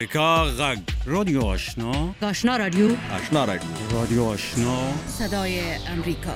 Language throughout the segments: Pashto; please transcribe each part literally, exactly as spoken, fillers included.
امریکا غږ رادیو آشنا آشنا رادیو آشنا رادیو رادیو آشنا صدای امریکا.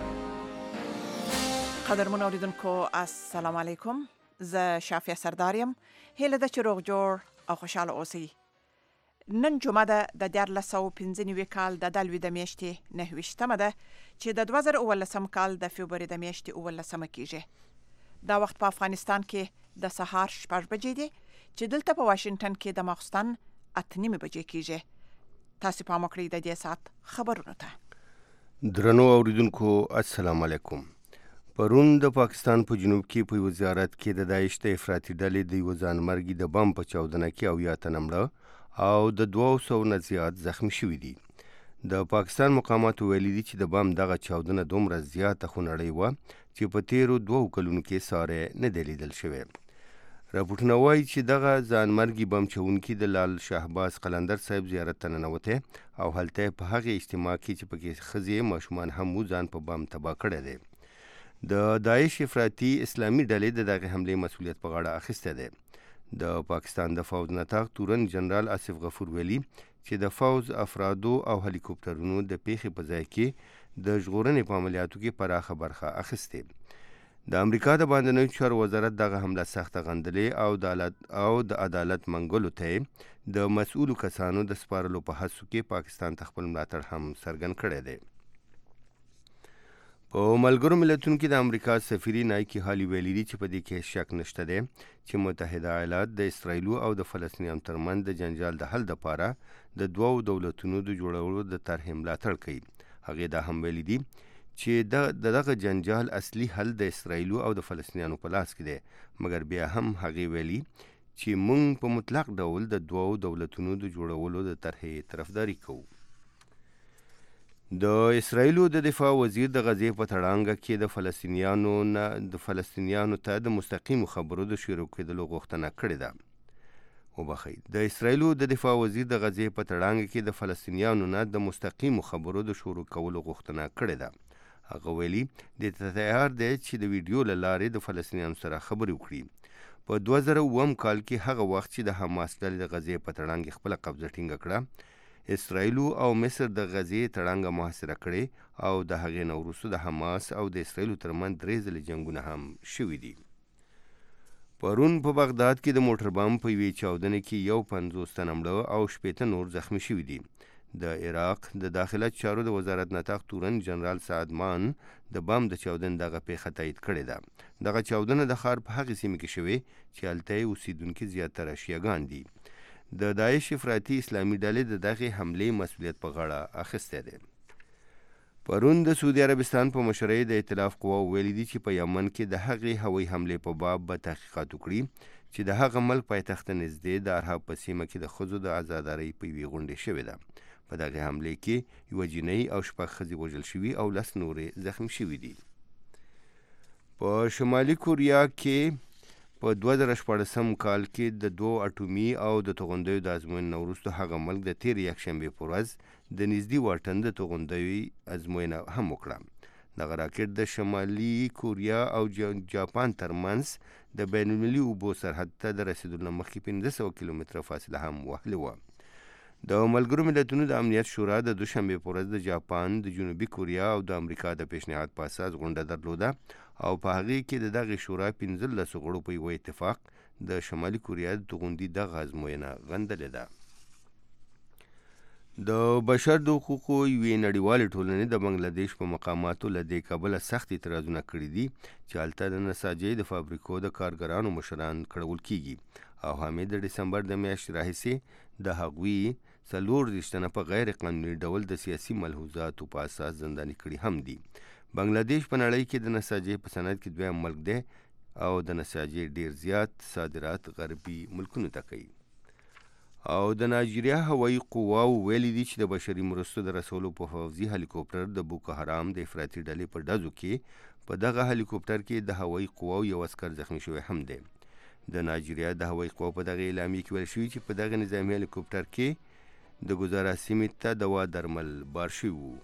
قدرمن اوریدونکو السلام علیکم. ز شافیه سرداریم. هیله د چروغ جوړ او خوشاله اوسئ. نن جمعه ده د دیارلس سوه پنځه نوي کال د دلوي د میاشتې نهه ویشتمه ده چې د دوه زره اوولسم کال د فبروري د میاشتې اوولسمه کیږي. دا وخت په افغانستان کې د سهار شپږ بجې دي چې دلته په واشنگټن کې د ماخستن اته نیمې بجې کیږي. تاسو په مکړی د دې سات خبرونه ته. درنو اوریدونکو السلام علیکم. پرون د پاکستان په جنوب کې په وزارت کې د داعش د افراطي ډلې د یو ځانمرګي د بم په چاودنه کې اویا تنه مړه او د دوه سوه نه زیات زخمی شوي دي. د پاکستان مقاماتو ویلي دي چې د بم دغه چاودنه دومره زیاته خونړۍ وه چې په تیرو دوو کلونو کې ساری نه دی لیدل شوی. راپورټونه وایي چې دغه ځانمرګي بم چوونکي د لال شهباز قلندر صاحب زیارت ته ننوتی او هلته په هغې اجتماع کې چې پکې ښځې ماشومان هم وو ځان په بم تباه کړی دی. د داعش افراطي اسلامي ډلې د دغې حملې مسؤلیت په غاړه اخیستی دی. د پاکستان د فوز نطاق تورن جنرال آصف غفور ویلي چې د فوز افرادو او هلیکوپټرونو د پیښې په ځای کې د ژغورنې په عملیاتو کې پراخه برخه اخیستې. د امریکا د باندنیو چارو وزارت دغه حمله سخته غندلې او د عدالت او د عدالت منګولو ته د مسؤلو کسانو د سپارلو په هڅو کې پاکستان ته خپل ملاتړ هم څرګند کړی دی. په ملګرو ملتونو کې د امریکا سفیر نایکی هالي ویلي دي چې په دې کې شک نشته دی چې متحده ایالات د اسرایلو او د فلسطینیانو ترمنځ د جنجال د حل لپاره د دوو دولتونو د جوړولو د طرحې ملاتړ کوي. هغې دا هم ویلي دي چې د دغه جنجال اصلي حل د اسرایلو او د فلسطینیانو په لاس کې دی، مګر بیا هم هغې ویلي چې موږ په مطلق ډول د دوو دولتونو د جوړولو د طرحې طرفداري کوو. د اسرایلو د دفاع وزیر د غزې په تړانګه کې د فلسطینیانو نه د فلسطینیانو ته د مستقیمو خبرو د شروع کېدلو غوښتنه کړې ده. وبخئ د اسرایلو د دفاع وزیر د غزې په تړانګه کې د فلسطینیانو نه د مستقیمو خبرو د شروع کولو غوښتنه کړې ده. هغه ویلي د تیار دی چې د ویډیو له لارې د فلسطینیانو سره خبرې وکړي. په دوه زره اووم کال کې هغه وخت چې د حماس ډلې د غزې په تړانګې خپله قبضه ټینګه کړه، اسرایلو او مصر د غزې تړانګه محاصره کړې او د هغې نه وروسته د حماس او د اسرایلو ترمنځ درې ځلې جنګونه هم شوي دي. پرون په بغداد کې د موټر بم په یوې چاودنې کې یو پنځوس تنه مړه او شپېته نور زخمی شوي دي. د عراق د داخله چارو د وزارت نطاق تورن جنرال سعد مان د بم د چاودنې دغه پیښه تایید کړې ده. دغه چاودنه د ښار په هغې سیمې کې شوې چې هلته یې اوسېدونکي زیاتره شیعهګان دي. د داعش افراطي اسلامي ډلې د دغې حملې مسؤلیت په غاړه اخیستی دی. پرون د سعودي عربستان په مشرۍ د ائتلاف قواو ویلي دي چې په یمن کې د هغې هوایي حملې په باب به تحقیقات وکړي چې د هغه ملک پایتخت ته نږدې د ارهاب په سیمه کې د ښځو د ازادارۍ په یوې غونډې شوې ده. په دغې حملې کې یوه جینۍ او شپږ ښځې وژل شوي او لس نورې زخمي شوي دي. په شمالي کوریا کې په دوه زره شپاړسم کال کې د دوو اټومي او د توغندیو د ازموینې نه وروسته هغه ملک د تېرې یکشنبې په ورځ د نږدې واټن د توغندیو ازموینه هم وکړه. دغه راکټ د شمالي کوریا او جاپان ترمنځ د بین المللي اوبو سرحد ته د رسېدو نه مخکې پنځه سوه کیلومتره فاصله هم وهلې وه. د ملګرو ملتونو د امنیت شورا د دوشنبې په ورځ د جاپان، د جنوبي کوریا او د امریکا د پیشنهاد په اساس غونډه درلوده او په هغې کې د دغې شورا پنځلسو غړو په یوه اتفاق د شمالي کوریا د توغندي دغه ازموینه غندلې ده. د بشر د حقوقو یوې نړیوالې ټولنې د بنګلادیش په مقاماتو له دې کبله سخت اعتراضونه کړي دي چې هلته د نساجۍ د فابریکو د کارګرانو مشران کړول کیږي او همې د ډسمبر د میاشتې راهیسې د هغوی څلور دېرش تنه په غیر قانوني ډول د سیاسي ملحوظاتو په اساس زنداني کړي هم دي. بنګلادیش په نړۍ کې د نساجۍ په صنعت کې دویم ملک دی او د نساجۍ ډیر زیات صادرات غربي ملکونو ته کوي. او د نایجیریا هوایي قواو ویلي دي چې د بشري مرستو د رسولو په پوځي هلیکوپټر د بوکو حرام د افراطي ډلې په ډزو کې په دغه هلیکوپټر کې د هوایي قواو یو عسکر زخمی شوی هم دی. د نایجیریا د هوایي قواو په دغه اعلامیه کې ویل شوي چې په دغه نظامي هلیکوپټر کې د ګزاره سیمې ته دوا درمل بار شوي وو.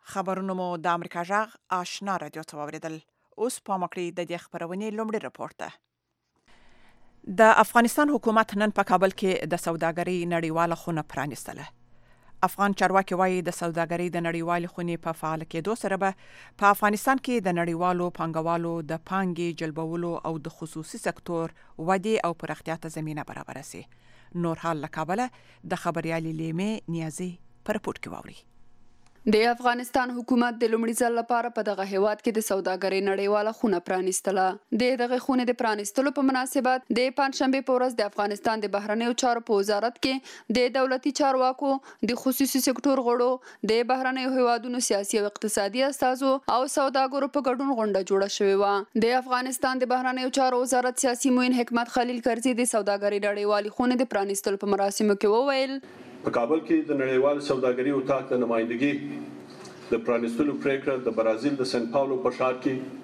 خبرونه مو د امریکا جغ آشنا رادیو ته واوریدل. اوس په مکړی د دې خبرونې لومړی رپورت ده. د افغانستان حکومت نن په کابل کې د سوداګرۍ نړیواله خونه پرانیستله. افغان چارواکي وایي د سوداګرۍ د نړیوالې خونې په فعال کېدو سره به په افغانستان کې د نړیوالو پانګوالو د پانګې جلبولو او د خصوصي سکتور ودې او پراختیا ته زمینه برابره سي. نور حال له کابله د خبريالي لیمې نیازي پر پورت کې واوري. د افغانستان حکومت د لومړي ځل لپاره په دغه هیواد کې د سوداګرۍ نړیواله خونه پرانیستله. د دغه خونې د پرانیستلو په مناسبت د پنځشنبه په ورځ د افغانستان د بهرنیو چارو په وزارت کې د دولتي چارواکو، د خصوصي سکتور غړو، د بهرنیو هیوادونو سیاسي او اقتصادي استازو او سوداګرو په ګډون غونډه جوړه شوې و. د افغانستان د بهرنیو چارو وزارت سیاسي معین حکمت خلیل کرزي د سوداګرۍ نړیوالې خونې د پرانیستلو په مراسمو کې وویل: په کابل کې د نړیوال سوداګرۍ اتاق د نمائندګي د پرانیستلو پریکړه د برازیل د سن پاولو په ښار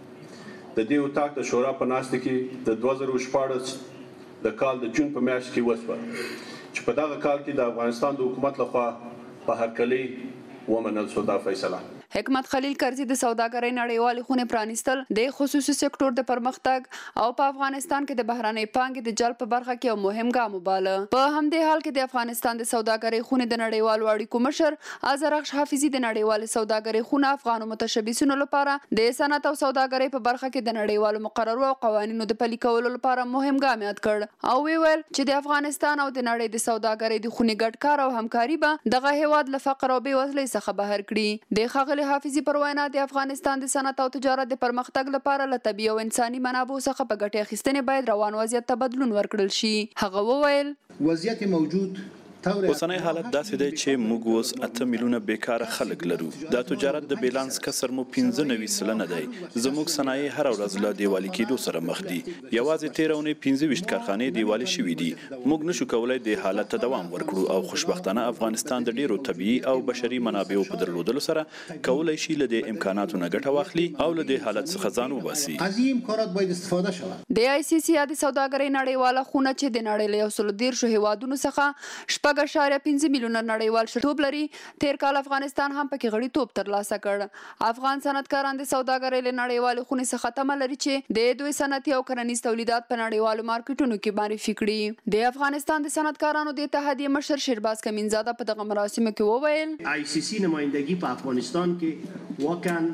کې د دې اتاق د شورا په ناست کې د دوه زره شپاړس د کال د جون په میاشت کې وشوه، چې په دغه کال کې د افغانستان د حکومت لخوا په هرکلي ومنل شو دا فیصله. حکمت خلیل کرزي د سوداګرۍ نړیوالې خونې پرانیستل د خصوصي سکتور د پرمختګ او په افغانستان کې د بهرنۍ پانګې د جلب په برخه کې یو مهم ګام وباله. په همدې حال کې د افغانستان د سوداګرۍ خونې د نړیوالو اړیکو مشر اظهرخش حافظي د نړیوالې سوداګرۍ خونه افغانو متشبثینو لپاره د صنعت او سوداګرۍ په برخه کې د نړیوالو مقررو او قوانینو د پلي کولو لپاره مهم ګام یاد کړ او ویل چې د افغانستان او د نړۍ د سوداګرۍ د خونې ګډ کار او همکاري به دغه هیواد له فقر او بېوزلۍ څخه بهر کړي. د ښاغلي حافظي پر وینا د افغانستان د صنعت او تجارت د پرمختګ لپاره له طبیعي او انساني منابعو څخه په ګټې اخیستنې باید روان وضعیت ته بدلون ورکړل شي. هغه وویل: وضعیت موجود اوسنی حالت داسې دی چې موږ اوس اته میلیونه بیکاره خلک لرو. د تجارت د بیلانس کسر مو پنځه نوي سلنه دی. زموږ صنایع هر ورځ له دیوالي کېدو سره مخ دي. یوازې تېره اونۍ پنځه ویشت کارخانې دیوالي شوي دي. موږ نشو کولی د حالت ته دوام ورکړو او خوشبختانه افغانستان د ډیرو طبیعي او بشري منابعو په درلودلو سره کولی شي له دې امکاناتو نه ګټه واخلي او له دې حالت څخه ځان وباسي. از این امکانات باید استفاده شود. د آی سی سی د سوداګرۍ نړیواله خونه چې د نړۍ له یو سلو دیرشو هیوادونو څخه شپږ اعشاریه پنځه میلیونه نړیوال شرطوب لري. تیر کال افغانستان هم پکې غړیتوب ترلاسه کړ. افغان صنعتکاران د سوداګرۍ له نړیوالې خونې څخه تمه لري چې د دوی صنعتي او کرنیز تولیدات په نړیوالو مارکیټونو کې معرفي کړي. د افغانستان د صنعتکارانو د اتحادیې مشر شیرباز کمینزاده په دغه مراسمو کې وویل: آی سی سی نمایندگی په افغانستان کې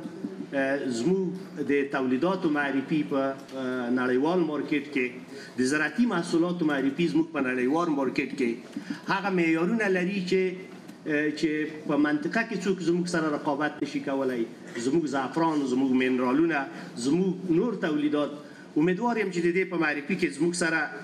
واقعا زموږ د تولیداتو معرفي په نړیوال مارکیټ کې د زراعتي محصولاتو معرفي زموږ په نړیوال مارکیټ کې هغه معیارونه لري چې چې په منطقه کې څوک زموږ سره رقابت نشي کولای. زموږ زعفران، زموږ منرالونه، زموږ نور تولیدات، امیدوار یم چې د دې په معرفي کې زموږ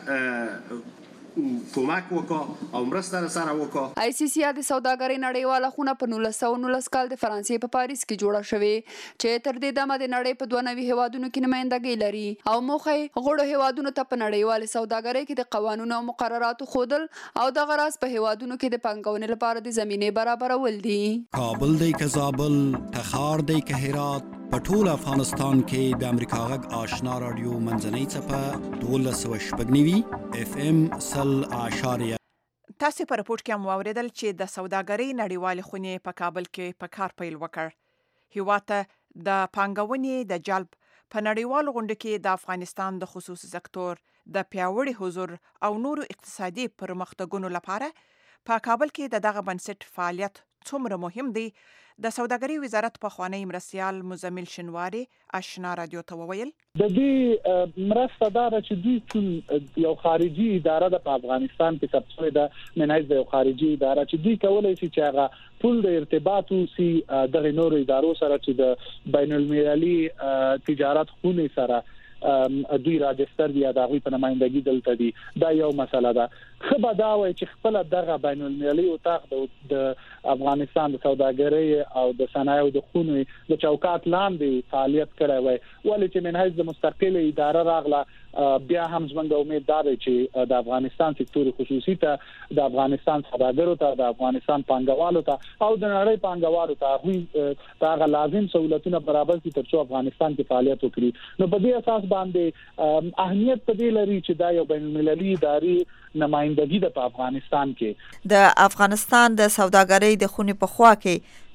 سره کومک وکړه او مرسته سره وکړه. آی سی سی د سوداګرۍ نړیواله خونه په نولس سوه نولس کال د فرانسې په پاریس کې جوړه شوې چې تر دې دمه د نړۍ په دوه نوي هیوادونو کې نمایندګي لري او موخه یې غړو هیوادونو ته په نړیواله سوداګرۍ کې د قوانینو او مقرراتو ښودل او دغه راز په هیوادونو کې د پانګونې لپاره د زمینې برابرول دي. کابل دی که زابل، تخار دی که هرات، په ټول افغانستان کې د امریکا غږ آشنا رادیو منځنۍ څپه دولس سوه شپږ نوي اف ام سل اعشاریه. تاسو په رپورت کې هم واوریدل چې د سوداګرۍ نړیوالې خونې په کابل کې په کار پیل وکړ. هیواد ته د پانګونې د جلب په نړیوالو غونډو کې د افغانستان د خصوصي سکتور د پیاوړي حضور او نورو اقتصادي پرمختګونو لپاره په کابل کې د دغه بنسټ فعالیت څومره مهم دی، د سوداګرۍ وزارت پخوانی مرستیال مزمل شنواری آشنا رادیو ته وویل: د دې مرسته دا چې دوی ټول یو خارجي اداره د افغانستان کې ثبت شوې ده، منایز د یو خارجي اداره چې دوی کولای شي چې هغه ټول د ارتباط او سي د نورو ادارو سره چې د بین المللي تجارت خونې سره دوی راجستر دی د هغوی په نمایندګي دلته دي. دا یو مسله ده. خو به دا وایي چې خپل دغه بین المللي اتاق د افغانستان د سوداګرۍ او د صنایعو د خونې د چوکاټ لاندې فعالیت کړی وای، ولې چې منحیز د مستقله اداره راغله بیا هم زموږ امید دا دی چې د افغانستان سکتور خصوصي ته، د افغانستان سوداګرو ته، د افغانستان پانګوالو ته او د نړۍ پانګوالو ته هغوی هغه لازم سہولتونه برابر کړي ترڅو افغانستان کې فعالیت وکړي. نو په دې اساس باندې اهمیت په دې لري چې دا یو بین المللي ادارې نمائندګي د افغانستان کې د افغانستان د سوداګرۍ د خونې په خوا کې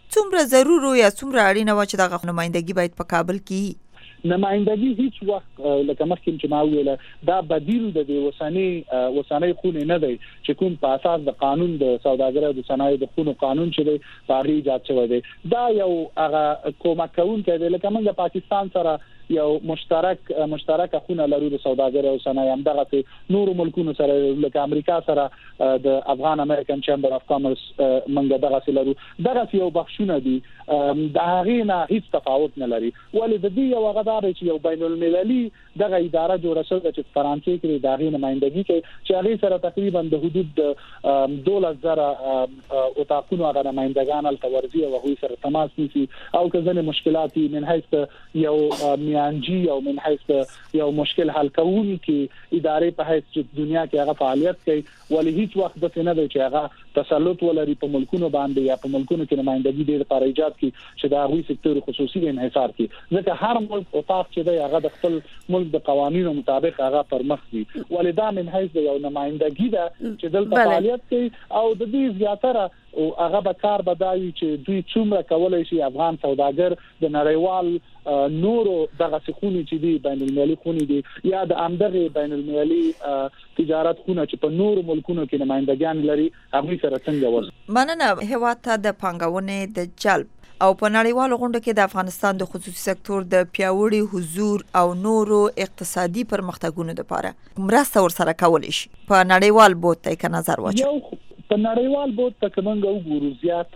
څومره ضرور یا څومره اړینه و چې دغه نمائندګي باید په کابل کې نمائندګي هیڅ وخت لکه مخکې چې ما ویله دا بدیل د وساني وساني خونه نه دی چې کوم په اساس د قانون د سوداګرۍ د صنایع د خونو قانون چې دی په ایجاد شوی دی دا یو هغه کومک کوونکی دی لکه موږ پاکستان سره یو مشترک مشترک خونه لرو د سوداګرۍ او صنایع هم دغه نور ملکونو سره لکه امریکا سره د افغان امریکن چیمبر اف کامرس منګه دغه لرو دغه یو بخښونه دي د هغه نه هیڅ تفاوت نه لري ولې د دې یو غدار چې یو بین المللي دغه اداره جوړه شوې چې فرانسې کې د هغه نمائندګي کوي چې هغه سره تقریبا د حدود دولت زره او تاکونو هغه نمائندګان التورزي او هغه سره تماس نیسي او کله مشکلات من حيث یو انجی او من حيث یو مشکل حل کوونکی ادارې په حیث چې دنیا کې هغه فعالیت کوي ولې هیڅ وخت د نه دی چې هغه تسلط ولري په ملکونو باندې یا په ملکونو کې نمائندګي د لپاره ایجاد کی چې د هغوی سکتور خصوصي انحصار کی ځکه هر ملک او طاق چې دی هغه د خپل ملک د قوانینو مطابق هغه پر مخ وي ولې دا من حيث یو نمائندګي ده چې دلته فعالیت کوي او د دې زیاتره او هغه به کار بدایي چې دوی څومره کولای شي افغان سوداګر د نړیوال نورو دغه خونې چې دی بین المللي خونې دي یا د امدغه بین المللي تجارت خونه چې په نورو ملکونو کې نمائندګان لري هغه سره څنګه ورس مننه هیواد ته د پانګونې د جلب او په نړیوالو غونډو کې د افغانستان د خصوصي سکتور د پیاوړي حضور او نورو اقتصادي پرمختګونو لپاره مرسته ورسره کولای شي په نړیوال بوت ته نظر واچو په نړیوال بوت ته کومنګ وګورو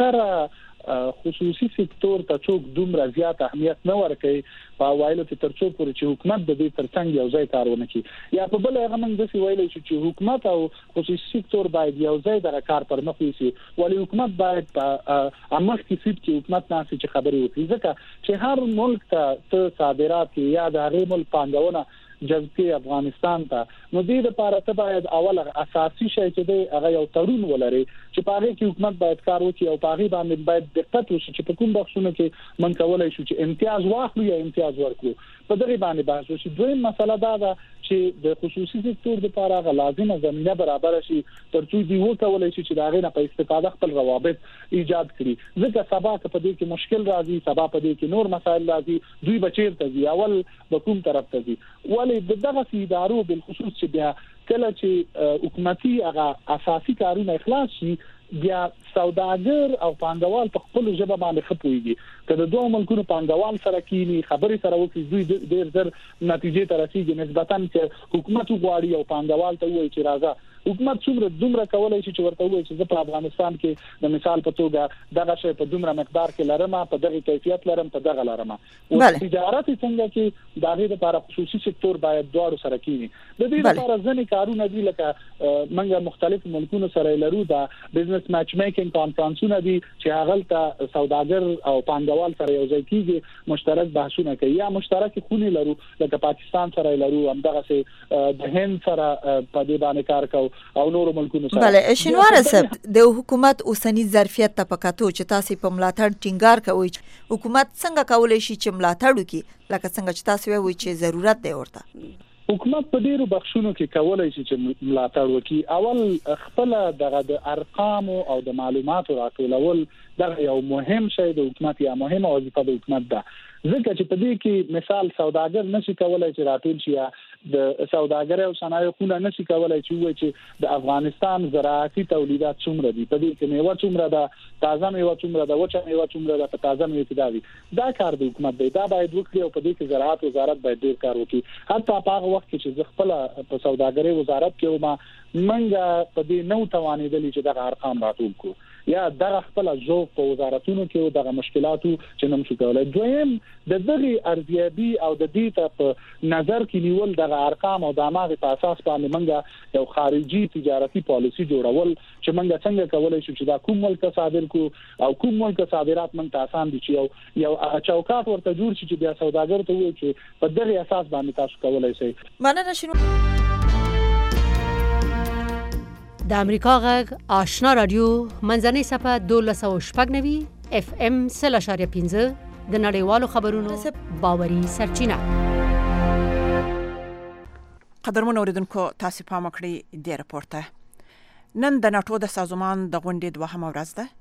زیاتره خصوصي سکتور ته څوک دومره زیات اهمیت نه ورکوي په وایلو کې ترڅو پورې چې حکومت د دې ترڅنګ یو ځای کار ونه کړي یا په بل هغه موږ د سی وایلو چې حکومت او خصوصي سکتور باید یو ځای د کار پر مخ وي ولې حکومت باید په امخ کې سیټ کې حکومت ناسي چې خبرې وکړي ځکه چې هر ملک ته صادرات یا د هغه ملک پانګونه جذبه افغانستان ته نو دې لپاره ته باید اول اساسي شی چې دی هغه یو تړون ولري چې په هغه کې حکومت باید کار وکړي او په هغه باندې باید دقت وشي چې په کوم بخښونه کې من کولای شو چې امتیاز واخلو یا امتیاز ورکړو په دغه باندې بحث وشي دویم مسله دا ده چې د خصوصي سکتور لپاره هغه لازمه زمينه برابر شي ترڅو دی وکولای شي چې دا غي نه په استفاده خپل روابط ایجاد کړي ځکه سبا که په دې کې مشکل راځي سبا په دې کې نور مسایل راځي دوی بچیر ته ځي اول د کوم طرف ته ځي ولې دغه ادارو بالخصوص چې بیا کله چې حکومتي هغه اساسي کارونه اخلاص شي بیا سوداګر او پانګوال په خپل ژبه باندې خپويږي کله دوه ملکونو پانګوال سره کینی خبري سره وکړي دوی ډېر ډېر نتیجې ته رسیدي نسبتاً چې حکومت غواړي او پانګوال ته وایي چې راځه حکومت څومره دومره کولای شي چې ورته وایي چې په افغانستان کې د مثال په توګه دغه شی په دومره مقدار کې لرم په دغه کیفیت لرم په دغه لرم او تجارت څنګه کې د هغه لپاره خصوصي سکتور باید دواړو سره کینی د دې لپاره ځنې کارونه دي لکه منګه مختلف ملکونو سره لرو دا بزنس میچ میکینګ کانفرنسونه دي چې هغه ته سوداګر او پانګوال سره یو ځای کیږي مشترک بحثونه کوي یا مشترک خونی لرو لکه پاکستان سره لرو همدغه سه د هند سره په دې باندې کار کوي او نور ملکونو سره بله شینوار صاحب د حکومت اوسنی ظرفیت ته پکاتو چې تاسو په ملاتړ ټینګار کوي حکومت څنګه کولای شي چې ملاتړ وکړي لکه څنګه چې تاسو وایي چې ضرورت دی ورته حکومت په ډیرو بخښونو کې کولای شي چې ملاتړ وکړي اول خپل دغه د ارقام او د معلوماتو راټولول دغه یو مهم شی د حکومت یا مهمه وظیفه د حکومت ده ځکه چې په دې کې مثال سوداګر نشي کولای چې راټول شي د سوداګرۍ او صنایع خونه نشي کولای چې وایي چې د افغانستان زراعتي تولیدات څومره دي په دې کې میوه څومره ده تازه میوه څومره ده وچه میوه څومره ده په تازه میوه کې دا دا کار د حکومت دی دا باید وکړي او په دې کې زراعت وزارت باید ډیر کار وکړي حتی په هغه وخت کې چې خپل په سوداګرۍ وزارت کې ما منګه په دې نو توانېدلی چې دغه ارقام راټول کړو یا دغه خپل ذوق په وزارتونو کې دغه مشکلاتو چې نم شو کولای دویم د دغه ارزیابي او د دې ته په نظر کې نیول دغه ارقام او د اماغه په اساس باندې منګه یو خارجي تجارتي پالیسي جوړول چې منګه څنګه کولای شو چې دا کوم ملک صادر کو او کوم ملک صادرات منګه آسان دي چې یو یو چوکاټ ورته جوړ شي چې بیا سوداګر ته وایي چې په دغه اساس باندې تاسو کولای شئ مننه شنو د امریکا غږ آشنا رادیو منځنۍ صفه دولس او شپږ نوي اف ام سل اشاریه پنځه د نړیوالو خبرونو باوري سرچینه. قدرمن اوریدونکو تاسو پام کړئ د راپورته نن د ناتو د سازمان د غونډې دوهمه ورځ ده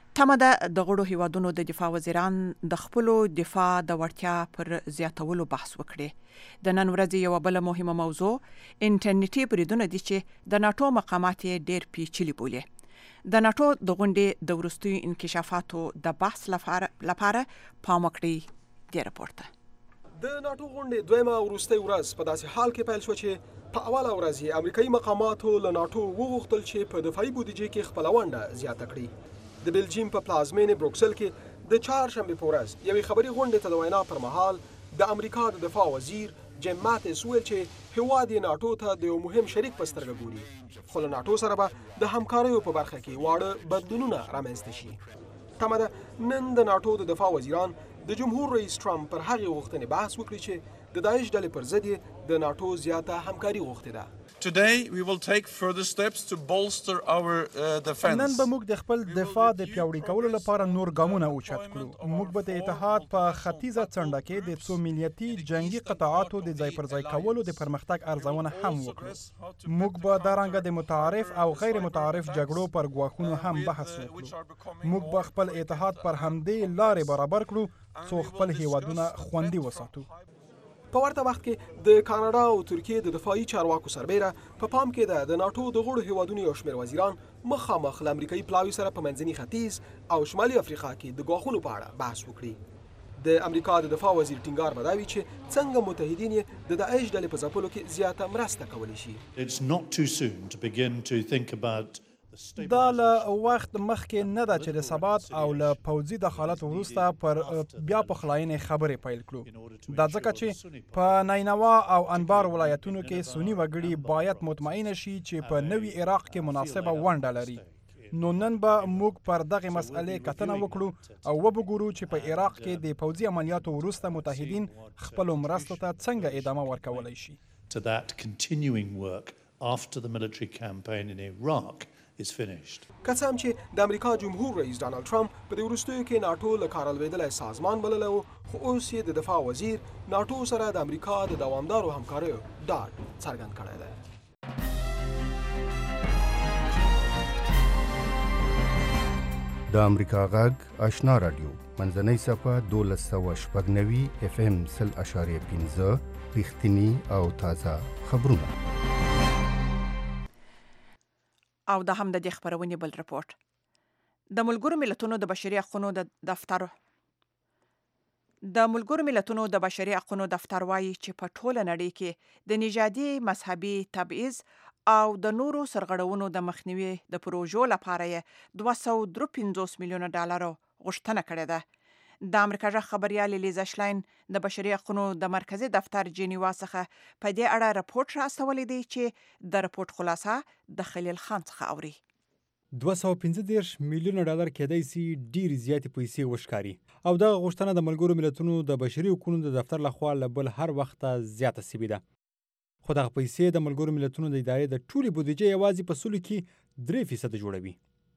تمه ده د غړو هیوادونو د دفاع وزیران د خپل دفاع د وړتیا پر زیاتولو بحث وکړي. د نن ورځې یو بل مهمه موضوع انټرنیټي بریدونه دي چې د ناتو مقامات ډېر پیچلي بولي. د ناتو د غونډې د ورستیو انکشافاتو د بحث لپاره لپاره پام وکړي دی راپورته. د ناتو غونډې دویمه ورستۍ ورځ په داسې حال کې پیل شو چې په اوله ورځ یې امریکایي مقاماتو له ناتو وغوښتل چې په دفاعي بودیجې کې خپله ونډه زیاته کړي. د بلجیم په پلازمینې بروکسل کې د چهارشنبې په ورځ یوې خبري غونډې ته د وینا پر مهال د امریکا د دفاع وزیر جیم ماتیس ویل چې هیواد یې ناتو ته د یو مهم شریک په سترګه ګوري، خو له ناتو سره به د همکاریو په برخه کې واړه بدلونونه رامنځته شي. تمه ده نن د ناتو د دفاع وزیران د جمهور رئیس ټرمپ پر هغې غوښتنې بحث وکړي چې د داعش ډلې پر ضد یې د ناتو زیاته همکاري غوښتې ده. Today we will take further steps to bolster our uh, defense. نن به موږ د خپل دفاع د پیاوړي کولو لپاره نور ګامونه اوچت کړو. موږ به د اتحاد په ختیځه څنډه کې د څو ملیتي جنگي قطاعاتو د ځای پر ځای کولو د پرمختګ ارزونه هم وکړو. موږ به دا رنګه د متعارف او غیر متعارف جګړو پر ګواښونو هم بحث وکړو. موږ به خپل اتحاد پر همدې لارې برابر کړو څو خپل هیوادونه خوندي وساتو. په ورته وخت کې د کاناډا او ترکیې د دفاعي چارواکو سربیره په پام کې ده د ناتو د غړو هیوادونو یو شمېر وزیران مخامخ له امریکایي پلاوي سره په منځني ختیځ او شمالي افریقا کې د ګواښونو په اړه بحث وکړي. د امریکا د دفاع وزیر ټینګار به دا وي چې څنګه متحدین یې د داعش ډلې په ځپلو کې زیاته مرسته کولی شي. It's not too soon to begin to think about دا له وخت مخکې نه ده چې د ثبات او له پوځي دخالت وروسته پر بیا پخلاینې خبرې پیل کړو. دا ځکه چې په نینوا او انبار ولایتونو کې سني وګړي باید مطمئنه شي چې په نوي عراق کې مناسبه ونډه لري. نو نن به موږ پر دغه مسئلې کتنه وکړو او وبګورو چې په عراق کې د پوځي عملیاتو وروسته متحدین خپل مرستو ته څنګه ادامه ورکولی شي. To that continuing work after the military campaign in Iraq is finished. که څه هم چې د امریکا جمهور رئیس ډانلډ ټرمپ په دې وروستیو کې ناتو له کاره لوېدلی سازمان بللی و، خو اوس یې د دفاع وزیر ناتو سره د امریکا د دوامدارو همکاریو ډاډ څرګند کړی دی. د امریکا غږ آشنا رادیو منځنۍ صفحه دولس سوه شپږ نوي اف ام سل اشاریه پنځه رښتیني او تازه خبرونه. او د هم د دې خبرونې بل رپورت. د ملګرو ملتونو د بشري حقوقو د دفتر د ملګرو ملتونو د بشري حقوقو دفتر وایي چې په ټوله نړۍ کې د نژادي مذهبي تبعیض او د نورو سرغړونو د مخنیوي د پروژو لپاره یې دوه سوه درې پنځوس میلیونه ډالرو غوښتنه کړې ده. د امریکا ژغ خبريال لیزا شلاین د بشري حقوقو د مرکزی دفتر جنیوا څخه په دې اړه راپورټ راستولی دی چې د راپورټ خلاصه د خلیل خان څخه اوري. دوه سوه پنځه دېرش میلیونه ډالر کېدای سي ډېرې زیاتې پیسې وښکاري او دغه غوښتنه د ملګرو ملتونو د بشري حقوقو د دفتر لخوا له بل هر وخته زیاته سوې ده. خو دغه پیسې د ملګرو ملتونو د ادارې د ټولې بودیجې یوازې په سلو کې درې فیصده جوړوي.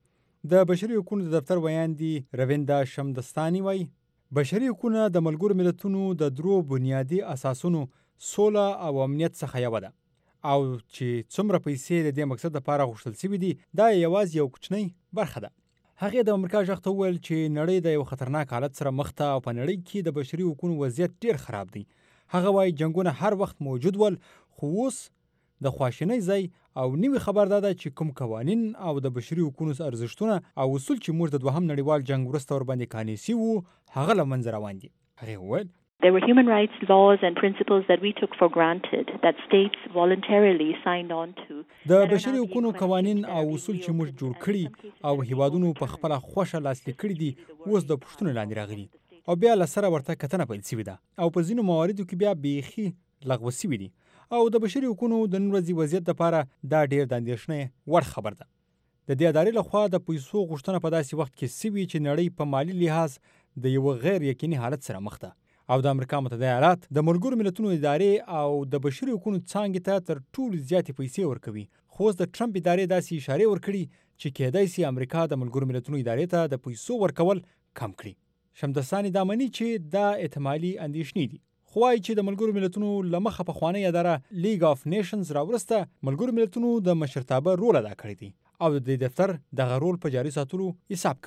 د بشري حقوقو د دفتر ویاندي رویندا شمدستاني وایي بشري حقوق د ملګرو ملتونو د درو بنیادی اساسونو سوله او امنیت څخه یو ده او چې څومره پیسې د دې مقصد لپاره غوښتل شوي دي دا یوازې یو کوچنی برخه ده. هغې د امریکا ژغ ته وویل چې نړۍ د یو خطرناک حالت سره مخ ده او په نړۍ کې د بشري حقوقو وضعیت ډېر خراب دی. هغه وایي جنګونه هر وخت موجود ول خو اوس د خواشینۍ ځای او نوی خبر دا ده چې کوم قوانین او د بشري حقوقو ارزښتونه او اصول چې موږ د دوهم نړیوال جنګ وروسته ورباندې قانع سوي وو هغه له منځه روان دي. هغې وویل There were human rights laws and principles that we took for granted that states voluntarily signed on to. د بشري حقوقو قوانین او اصول چې موږ جوړ کړي او هیوادونو په خپله خوښه لاسلیک کړي دي اوس د پوښتنو لاندې راغلي او بیا له سره ورته کتنه پیل سوې ده او په ځینو مواردو کې بیا بیخي لغوه سوي دي او د بشري حقوقو د نن ورځې وضعیت لپاره دا ډېر د اندېښنې وړ خبر ده. د دې ادارې لخوا د پیسو غوښتنه په داسې وخت کې سوي چې نړۍ په مالي لحاظ د یو غیر یقیني حالت سره مخ ده او د امریکا متحده ایالات د ملګرو ملتونو ادارې او د بشري حقوقو څانګې ته تر ټولو زیاتې پیسې ورکوي. خو اوس د ټرمپ ادارې داسې اشارې ورکړي چې کېدای سي امریکا د ملګرو ملتونو ادارې ته د پیسو ورکول کم کړي. شمدستاني دا مني چې دا احتمالي اندېښنې دي. خو وایي چې د ملګرو ملتونو له مخه پخوانۍ اداره لیګ آف نیشنز راوروسته ملګرو ملتونو د مشرتابه رول ادا کړی دی او د دې دفتر دغه رول په جاري ساتلو حساب کوي.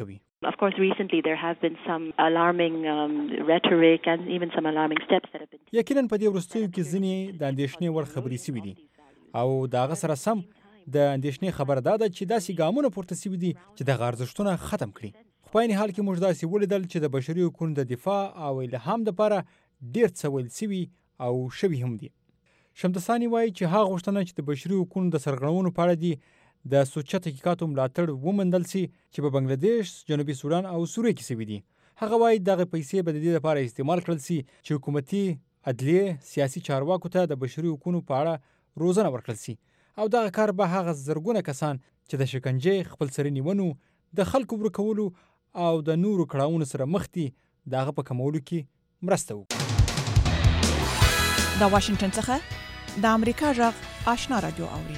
Of course, recently there have been some alarming um, rhetoric and even some alarming steps that have been taken. یقینا په دې وروستیو کې ځینې د اندېښنې وړ خبرې شوي دي او د هغه سره سم د اندېښنې خبره دا ده چې داسې ګامونه پورته شوي دي چې دغه ارزښتونه ختم کړي. خو په عین حال کې موږ داسې ولیدل چې د بشري حقوقو د دفاع او الهام دپاره ډېر څه ویل شوي او شوي هم دي. شمدساني وایي چې هغه غوښتنه چې د بشري حقوقو د سرغړونو په اړه دي د سوچه تحقیقاتو ملاتړ ومندل سي چې په بنگلاديش، جنوبي سودان او سوریه کې شوي دي. هغه وایي دغه پیسې به د دې لپاره استعمال کړل سي چې حکومتي عدلیې سیاسي چارواکو ته د بشري حقوقو په اړه روزنه ورکړل سي او دغه کار به هغه زرګونه کسان چې د شکنجې، خپل سري نیونو، د خلکو ورکولو او د نورو کړاوونو سره مخ دي دغه په کمولو کې مرسته وکړي. د واشنگټن څخه د امریکا غږ آشنا رادیو اوري.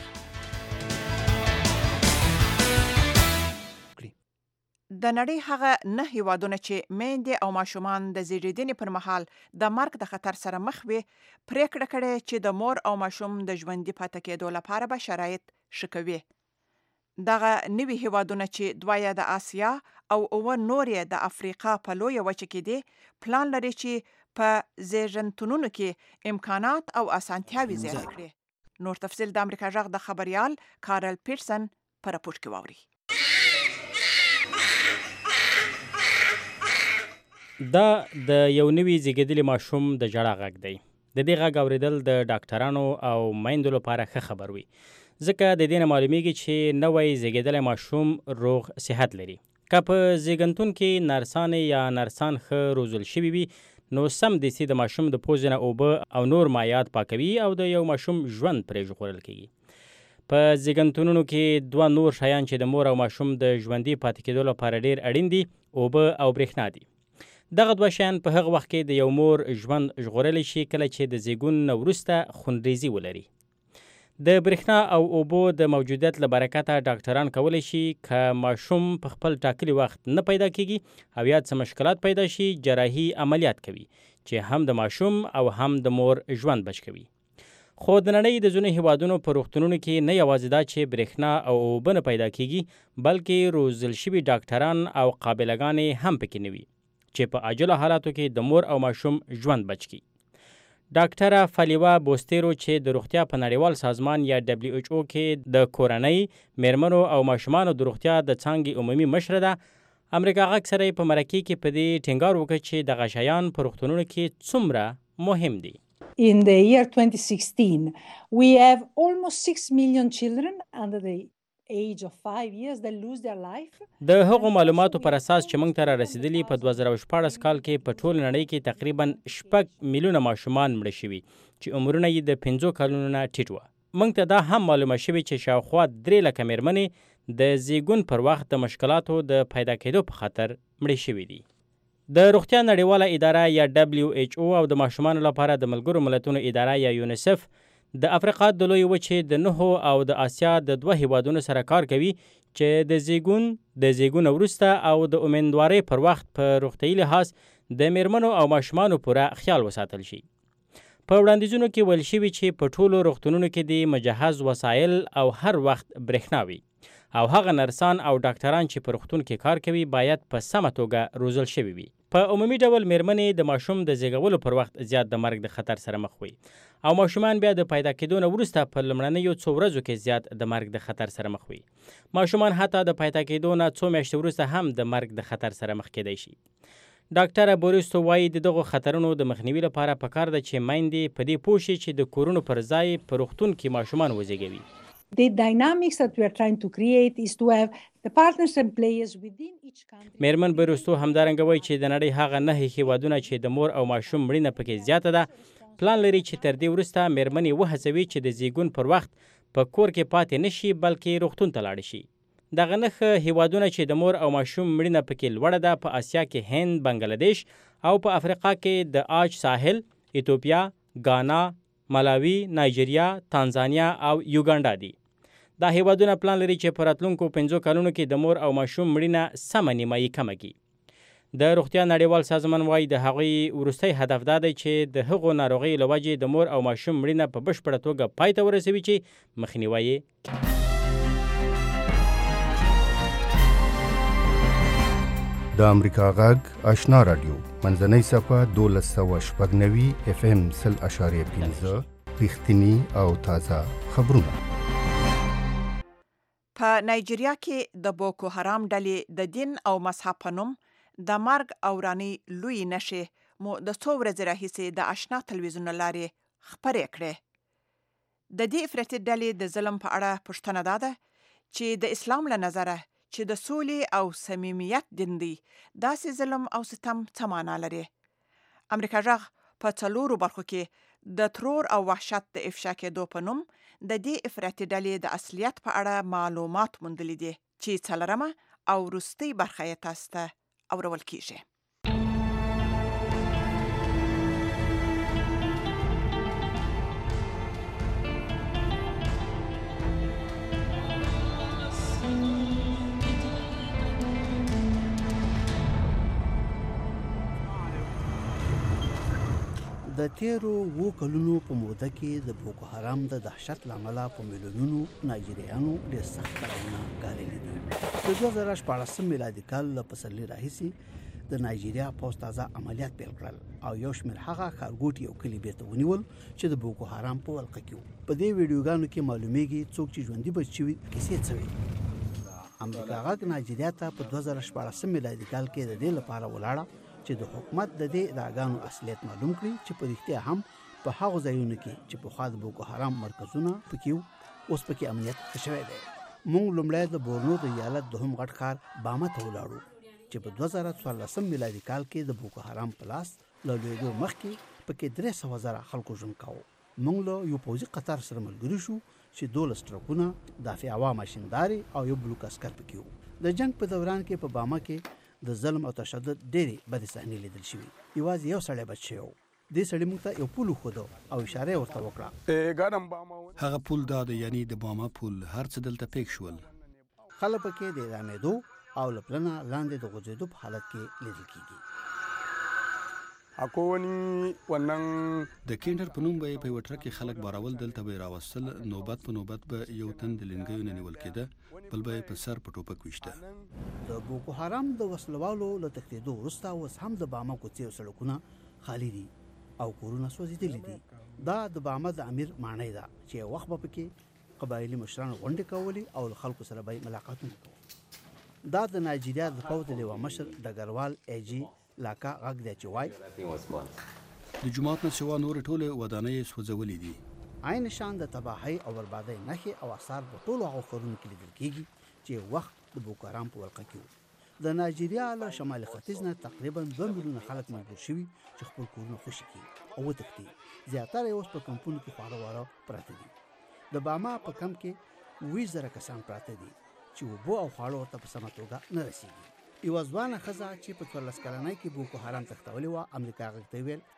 د نړۍ هغه نه هیوادونه چې میندې او ماشومان د زیږیدنې پر مهال د مرګ د خطر سره مخ وي پریکړه کړې چې د مور او ماشوم د ژوندي پاتې کېدو لپاره به شرایط ښه کوي. دغه نوي هیوادونه چې دوه یې د آسیا او اووه نور یې د افریقا په لویه وچه کې دي پلان لري چې په زیږنتونونو کې امکانات او اسانتیاوې زیاتې کړي. نور تفصیل د امریکا غږ د خبريال کارل پیټرسن په راپور کې واوري. دا د یو نوي زیږیدلي ماشوم د ژړا غږ دی. د دې غږ اورېدل د ډاکټرانو او میندو لپاره ښه خبر وي ځکه د دې نه معلومیږي چې نوی زیږیدلی ماشوم روغ صحت لري. که په زیږنتون کې نرسانې یا نرسان ښه روزل شوي وي نو سم دسي د ماشوم د پوزې نه اوبه او نور مایعات پاکوي او د یو ماشوم ژوند پرې ژغورل کیږي. په زیږنتونونو کې دوه نور شیان چې د مور او ماشوم د ژوندي پاتې کېدو لپاره ډېر اړین دي اوبه او برېښنا دي. دغه دوه شیان په هغه وخت کې د یو مور ژوند ژغورلی شي کله چې د زیږون نه وروسته خونریزي ولري. د برېښنا او اوبو د موجودیت له برکته ډاکټران کولی شي که ماشوم په خپل ټاکلي وخت نه پیدا کیږي او یا څه مشکلات پیدا شي جراحي عملیات کوي چې هم د ماشوم او هم د مور ژوند بچ کوي. خو د نړۍ د ځینو هیوادونو په روغتونونو کې نه یوازې دا چې برېښنا او اوبه نه پیدا کیږي بلکې روزل شوي ډاکټران او قابلهګانې هم پکې نه وي چې په عاجله حالاتو کې د مور او ماشوم ژوند بچ کړي. ډاکټره فالیوا بوستیرو چې د روغتیا په نړیوال سازمان یا دبلیو ایچ او کې د کورنۍ، میرمنو او ماشومانو د روغتیا د څانګې عمومي مشره ده، امریکا غږ سره په مرکې کې په دې ټینګار وکړ چې دغه شیان په روغتونونو کې څومره مهم دي. In the year twenty sixteen, we have almost six million children under the age of five years that lose their life. د هغو معلوماتو پر اساس چې موږ ته را رسیدلي په دوه زره شپاړس کال کې په ټول نړۍ کې تقریبا شپږ میلیونه ماشومان مړه شوي چې عمرونه یې د پنځو کلونو نه ټیټ وه. موږ ته دا هم معلومه شوې چې شاوخوا درې لکه میرمنې د زیږون پر وخت د مشکلاتو د پیدا کېدو په خاطر مړې شوي دي. د روغتیا نړیواله اداره یا دبلیو ایچ او او د ماشومانو لپاره د ملګرو ملتونو اداره یا یونیسف د افریقا د لوی وچې د نهو او د آسیا د دوه هیوادونو سره کار کوي چې د زیږون د زیږون وروسته او د امیندوارۍ پر وخت په روغتیايي لحاظ د میرمنو او ماشومانو پوره خیال وساتل شي. په وړاندیزونو کې ویل شوي چې په ټولو روغتونونو کې د مجهز وسایل او هر وخت برېښنا وي او هغه نرسان او ډاکټران چې په روغتون کې کار کوي باید په سمه توګه روزل شوي وي. په عمومي ډول میرمنې د ماشوم د زیږولو پر وخت زیات د مرګ د خطر سره مخ وي او ماشومان بیا د پیدا کېدو نه وروسته په لومړنیو څو ورځو کې زیات د مرګ د خطر سره مخ وي. ماشومان حتی د پیدا کېدو نه څو میاشتې وروسته هم د مرګ د خطر سره مخ کېدی شي. ډاکټره بوریستو وایي د دغو خطرونو د مخنیوي لپاره پکار ده چې میندې په دې پوه شي چې د کورونو پر ځای په روغتون کې ماشومان وزیږوي. The dynamics that we are trying to create is to have the partners and players within each country. میرمن بروستو همدارنګه وایي چې د نړۍ هغه نه هیوادونه چې د مور او ماشوم مړینه پکې زیاته ده پلان لري چې تر دې وروسته میرمنې وهڅوي چې د زیږون پر وخت په کور کې پاتې نشي بلکې روغتون ته لاړ شي. دغه نه هیوادونه چې د مور او ماشوم مړینه پکې لوړه ده په آسیا کې هند، بنگلاديش او په افریقا کې د آج ساحل، ایتوپیا، غانا، ملاوي، نایجیریا، تانزانیا او یوګانډا دي. دا هیوادونه پلان لري چې په راتلونکو پنځو کلونو کې د مور او ماشوم مړینه سمه نیمایي کمه کړي. د روغتیا نړیوال سازمان وایي د هغوی وروستی هدف دا دی چې د هغو ناروغیو له وجې د مور او ماشوم مړینه په بشپړه توګه پای ته ورسوي چې مخنیوی یې. د امریکا غږ آشنا رادیو منځنۍ صفه دولس سوه شپږ نوي اف ام سل اشاریه پنځه رښتیني او تازه خبرونه. په نایجیریا کې د بوکو حرام ډلې د دین او مذهب په نوم د مرګ او راني لوی نشې مو د څو ورځې راهیسې د آشنا تلویزیون لارې خپرې کړې. د دې افراطي ډلې د ظلم په اړه پوښتنه دا ده چې د اسلام له نظره چې د سولې او صمیمیت دین دی، داسې ظلم او ستم څه معنا لري؟ امریکا غږ په څلورو برخو کې د ترور او وحشت د افشا کېدو په نوم د دې افراطي ډلې د اصلیت په اړه معلومات موندلي دي چې څلورمه او وروستۍ برخه یې تاسو ته اورول کیږي. د تیرو وو کلونو په موده کې د بوکو حرام د دهشت لامله په میلیونونو نایجیریانو ډېر سخت کارونه ګاللي دي. د دوه زره شپاړسم میلادي کال له پسرلي راهیسې د نایجیریا پوځ تازه عملیات پیل کړل او یو شمېر هغه ښارګوټي او کلي بیرته ونیول چې د بوکو حرام په ولقه کې وو. په دې ویډیوګانو کې معلومیږي څوک چې ژوندي بچ شوي کیسې څه وي. امریکا غږ نایجیریا ته په دوه زره شپاړسم میلادي کال کې د دې لپاره ولاړه چې د حکومت د دې ادعاګانو اصلیت معلوم کړي چې په رښتیا هم په هغو ځایونو کې چې پخوا د بوکو حرام مرکزونه پکې وو اوس پکې امنیت ښه شوی دی. موږ لومړی د بورنو د ایالت دوهم غټ ښار باما ته ولاړو چې په دوه زره څوارلسم میلادي کال کې د بوکو حرام په لاس له لوېدو مخکې پکې درې سوه زره خلکو ژوند کاوه. موږ له یو پوځي قطار سره ملګري شو چې دولس ټرکونه دافع هوا ماشینداري او یو بلوک عسکر پکې وو. د جنگ په دوران کې په باما کې د ظلم او تشدد ډېرې بدې صحنې لیدل شوي. یوازې یو سړی بچ شوی و. دې سړي موږ ته یو پول وښوده او اشاره یې ورته وکړه. هغه پول دا دی، یعنی د باما پول. هر څه دلته پیښ شول. خلک پکې د اعدامېدو او له پلنه لاندې د غورځېدو په حالت کې لیدل کېږي. د کینډر په نوم به یې په یوه ټرک کې خلک بارول، دلته به یې راوستل. نوبت په نوبت به یو تن د لنګیو نه نیول کېده، بل به یې په سر په ټوپک ویشته. د بوکو حرام د وسلوالو له تښتېدو وروسته اوس هم د باما کوڅې او سړکونه خالي دي او کورونه سوځېدلي دي. دا د باما د امیر ماڼۍ ده چې یو وخت به پکې قبایلي مشرانو غونډې کولې او له خلکو سره به یې ملاقاتونه کول. دا د نایجیریا د پوځ د لیوه مشر ډګروال ایجي لاکا غږ دی چې وایي د جومات نه سوا نورې ټولې ودانۍ یې سوځولې دي. عین شان د تباهۍ او بربادۍ نښې او آثار په ټولو هغو ښارونو کې لیدل کېږي چې یو وخت د بوکو حرام په ولقه کې وو. د نایجیریا له شمال ختیځ نه تقریبا دوه میلیونه خلک مجبور شوي چې خپل کورونه خوشي کړي او وتښتي. زیاتره یې اوس په کمپونو کې خواره واره پراته دي. د باما په کمپ کې اووه زره کسان پراته دي چې اوبه او خواړه ورته په سمه توګه نه رسېږي. یوه ځوانه ښځه چې په څوارلس کلنۍ کې بوکو حرام تښتولې وه امریکا غږ ته ویل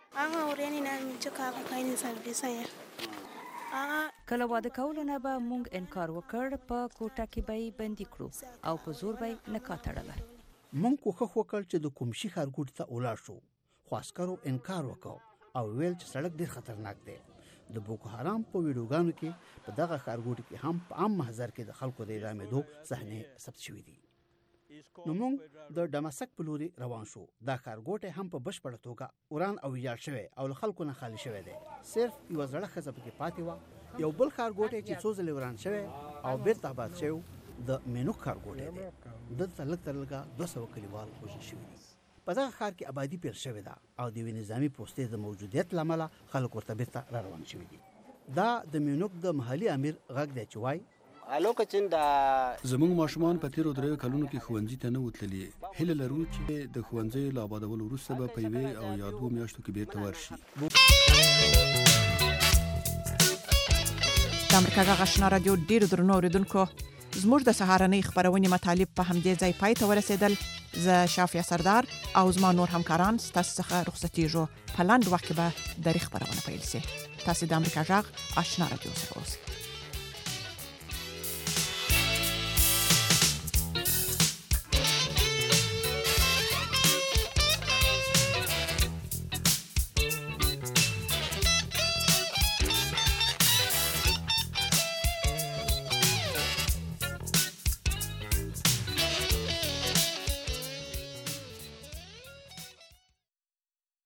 کله واده کولو نه به موږ انکار وکړ، په کوټه کې به یې بندي کړو او په زور به یې نکاح تړله. موږ کوښښ وکړ چې د کوم شي ښارګوټي ته ولاړ شو، خو عسکرو انکار وکړ او ویل چې سړک ډېر خطرناک دی. د بوکو حرام په ویډیوګانو کې په دغه ښارګوټي کې هم په عام محضر کې د خلکو د اعدامېدو صحنې ثبت شوي دي. نو موږ د ډماسک په لوري روان شو. دا ښارګوټی هم په بشپړه توګه وران او ویجاړ شوی او له خلکو نه خالي شوی دی. صرف یوه زړه ښځه پکې پاتې وه. یو بل ښارګوټی چې څو ځلې وران شوی او بیرته آباد شوی د مینوک ښارګوټی دی. دلته لږ تر لږه دوه سوه کلیوال وژل شوي دي. په دغه ښار کې آبادي پیل شوې ده او د یوې نظامي پوستې د موجودیت له امله خلک ورته بیرته را روان شوي دي. دا د مینوک د محلي امیر غږ دی چې وایي زموږ ماشومان په تیرو دریو کلونو کې ښوونځي ته نه وتلي. هیله لرو چې د ښوونځیو له آبادولو وروسته به په یوې او یا دوو میاشتو کې بیرته ورشي. د امریکا غږ آشنا راډیو ډېرو درنو اورېدونکو، زموږ د سهارنۍ خپرونې مطالب په همدې ځای پای ته ورسېدل. زه شافیه سردار او زما نور همکاران ستاسو څخه رخصتېږو. په لنډ وخت کې به درې خپرونه پیل شي. تاسو د امریکا غږ آشنا راډیو سره اوسئ.